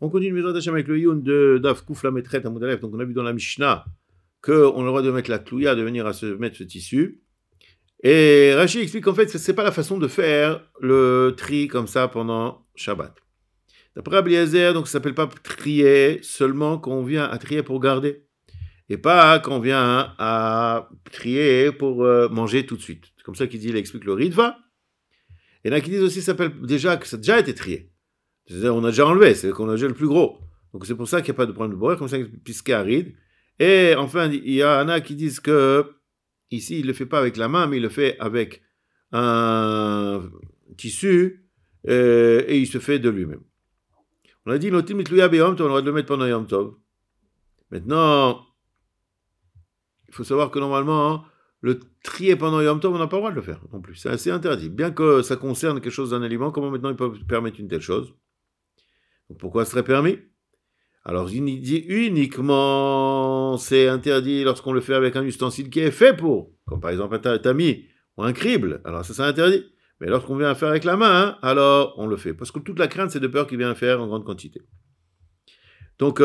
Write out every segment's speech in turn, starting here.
On continue Bezrat Hashem avec le Yun de Daf Kouf Lametret à Moudalef. Donc on a vu dans la Mishnah qu'on a le droit de mettre la Tlouya, de venir à se mettre ce tissu. Et Rashi explique qu'en fait, ce n'est pas la façon de faire le tri comme ça pendant Shabbat. D'après Rabbi Eliezer, donc ça ne s'appelle pas trier seulement quand on vient à trier pour garder. Et pas quand on vient à trier pour manger tout de suite. C'est comme ça qu'il dit, il explique le Ritva. Et là, qui disent aussi, ça s'appelle déjà que ça a déjà été trié. C'est-à-dire, on a déjà enlevé, c'est qu'on a déjà le plus gros. Donc c'est pour ça qu'il n'y a pas de problème de boire, comme ça, puisqu'il aride. Et enfin, il y en a qui disent que ici, il ne le fait pas avec la main, mais il le fait avec un tissu et il se fait de lui-même. On a dit, on a le droit de le mettre pendant Yom Tov. Maintenant, il faut savoir que normalement, le trier pendant Yom Tov, on n'a pas le droit de le faire non plus. C'est assez interdit. Bien que ça concerne quelque chose d'un aliment, comment maintenant ils peuvent permettre une telle chose? Donc pourquoi ce serait permis? Alors il dit uniquement c'est interdit lorsqu'on le fait avec un ustensile qui est fait pour, comme par exemple un tamis ou un crible, alors ça c'est interdit. Mais lorsqu'on vient à faire avec la main, alors on le fait. Parce que toute la crainte c'est de peur qu'il vient à faire en grande quantité. Donc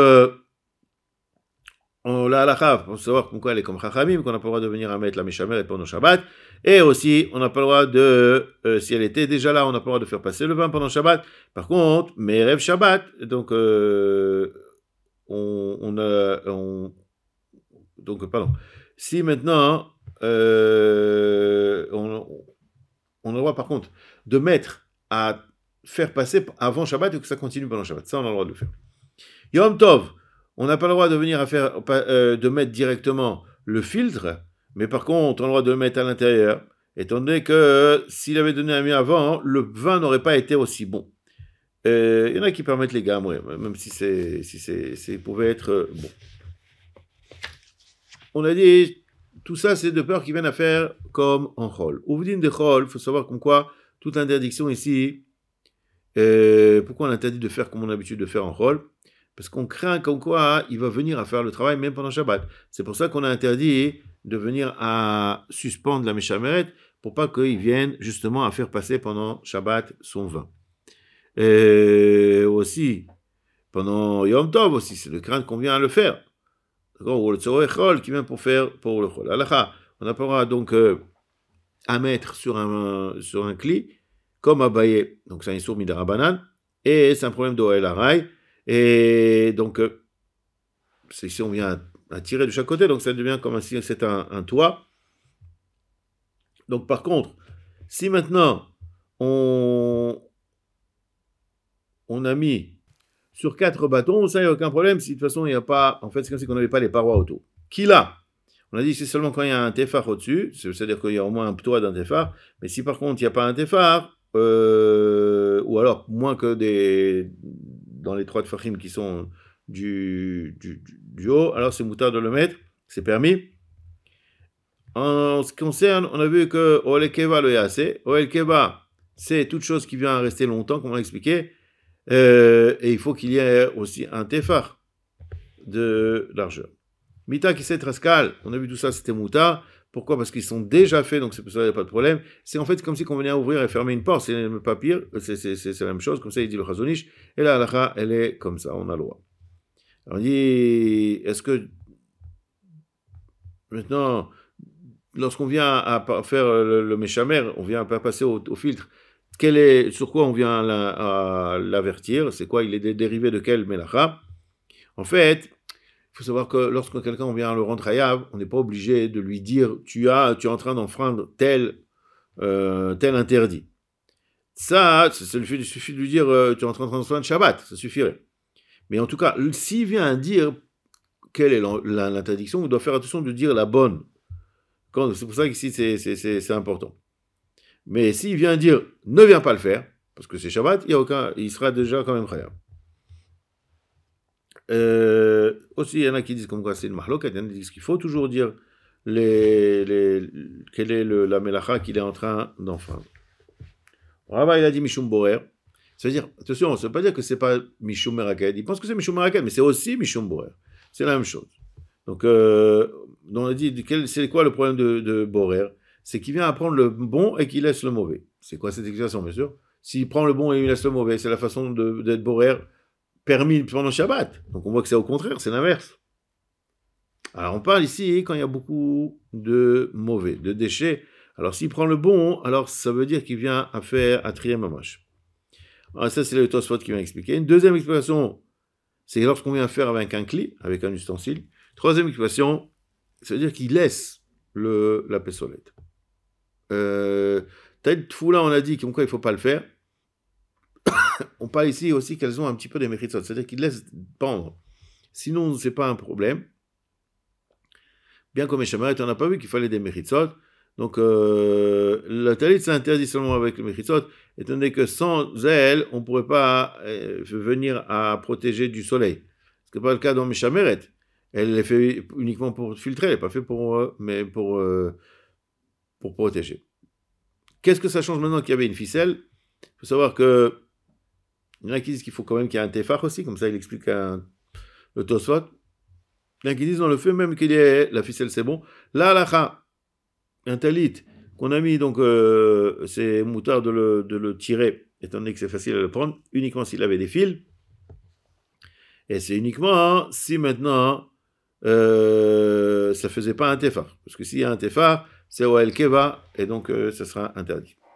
on l'a à la chave, pour savoir pourquoi elle est comme Chachamim, qu'on n'a pas le droit de venir à mettre la Meshameret pendant Shabbat, et aussi on n'a pas le droit de, si elle était déjà là, on n'a pas le droit de faire passer le vin pendant Shabbat. Par contre, mais rêve Shabbat, donc donc pardon. Si maintenant on a le droit par contre de mettre à faire passer avant Shabbat et que ça continue pendant Shabbat, ça on a le droit de le faire. Yom Tov. On n'a pas le droit de venir à faire, de mettre directement le filtre, mais par contre, on a le droit de le mettre à l'intérieur, étant donné que s'il avait donné un mieux avant, le vin n'aurait pas été aussi bon. Il y en a qui permettent les gammes, ouais, même si c'est pouvait être bon. On a dit, tout ça, c'est de peur qu'ils viennent à faire comme en chol. Ouvdin de chol, il faut savoir comme quoi, toute l'interdiction ici, pourquoi on interdit de faire comme on a l'habitude de faire en chol? Parce qu'on craint comme quoi il va venir à faire le travail même pendant Shabbat. C'est pour ça qu'on a interdit de venir à suspendre la Meshameret pour pas qu'il vienne justement à faire passer pendant Shabbat son vin. Et aussi, pendant Yom Tov aussi, c'est le crainte qu'on vient à le faire. D'accord? Ou le Tzorechol qui vient pour le Chol. Alacha, on n'a pas le droit donc à mettre sur un cli, comme Abaye, donc c'est un Issour Midarabanan, et c'est un problème d'Oel Arai. Et donc, si on vient à tirer de chaque côté, donc ça devient comme si c'est un toit. Donc, par contre, si maintenant on a mis sur 4 bâtons, ça, il n'y a aucun problème. Si de toute façon, il n'y a pas. En fait, c'est comme si on n'avait pas les parois autour. Qui l'a? On a dit que c'est seulement quand il y a un téphar au-dessus, c'est-à-dire qu'il y a au moins un toit d'un téphar. Mais si par contre, il n'y a pas un téphar, ou alors moins que dans les 3 tfachim qui sont du haut, alors c'est moutard de le mettre, c'est permis. En ce qui concerne, on a vu que Oel Keva le Yase, Oel Keva, c'est toute chose qui vient à rester longtemps, comme on l'a expliqué, et il faut qu'il y ait aussi un tefar de largeur. Mita qui c'est Raskal, on a vu tout ça, c'était moutard. Pourquoi? Parce qu'ils sont déjà faits, donc c'est pour ça qu'il n'y a pas de problème. C'est en fait comme si on venait à ouvrir et fermer une porte, c'est même pas pire, c'est la même chose, comme ça il dit le Chazonish, et la halakha, elle est comme ça, on a le droit. Alors on dit, est-ce que maintenant, lorsqu'on vient à faire le Meshamer, on vient à passer au filtre, sur quoi on vient à l'avertir? C'est quoi? Il est dérivé de quel Melacha? En fait, il faut savoir que lorsque quelqu'un vient le rendre hayav, on n'est pas obligé de lui dire tu es en train d'enfreindre tel interdit. Ça suffit de lui dire tu es en train d'enfreindre Shabbat, ça suffirait. Mais en tout cas, s'il vient dire quelle est l'interdiction, on doit faire attention de dire la bonne. C'est pour ça qu'ici c'est important. Mais s'il vient dire ne viens pas le faire, parce que c'est Shabbat, il sera déjà quand même hayav. Aussi, il y en a qui disent comme quoi c'est une mahlokat, il y en a qui disent qu'il faut toujours dire quelle est la melacha qu'il est en train d'enfreindre. Rava, il a dit Mishum Borer. Ça veut dire, attention, ça ne veut pas dire que c'est pas Mishum Meraket. Il pense que c'est Mishum Meraket, mais c'est aussi Mishum Borer. C'est la même chose. Donc, on a dit, c'est quoi le problème de Borer? C'est qu'il vient apprendre le bon et qu'il laisse le mauvais. C'est quoi cette explication, bien sûr? S'il prend le bon et il laisse le mauvais, c'est la façon d'être Borer permis pendant Shabbat. Donc on voit que c'est au contraire, c'est l'inverse. Alors on parle ici quand il y a beaucoup de mauvais, de déchets. Alors s'il prend le bon, alors ça veut dire qu'il vient à faire un trième mamash. Alors ça c'est le Tosfot qui vient expliquer. Une deuxième explication, c'est lorsqu'on vient faire avec un cli, avec un ustensile. Troisième explication, ça veut dire qu'il laisse la pessolette. Taïd Tfoula, on a dit pourquoi il ne faut pas le faire. On parle ici aussi qu'elles ont un petit peu des méritzot, c'est-à-dire qu'ils laissent pendre. Sinon, ce n'est pas un problème. Bien comme Eshamayet, on n'a pas vu qu'il fallait des méritzot. Donc, le talit s'interdit seulement avec le méritzot, étant donné que sans elle, on ne pourrait pas venir à protéger du soleil. Ce n'est pas le cas dans Meshameret. Elle est fait uniquement pour filtrer, elle n'est pas fait mais pour protéger. Qu'est-ce que ça change maintenant qu'il y avait une ficelle? Il faut savoir que il y en a qui disent qu'il faut quand même qu'il y ait un tefach aussi, comme ça il explique le Tosfot. Il y en a qui disent dans le fait même qu'il y ait la ficelle, c'est bon. Là, un talit qu'on a mis, donc c'est moutard de le tirer, étant donné que c'est facile à le prendre, uniquement s'il avait des fils. Et c'est uniquement si maintenant ça faisait pas un tefach. Parce que s'il y a un tefach, c'est Oel Keva, et donc ça sera interdit.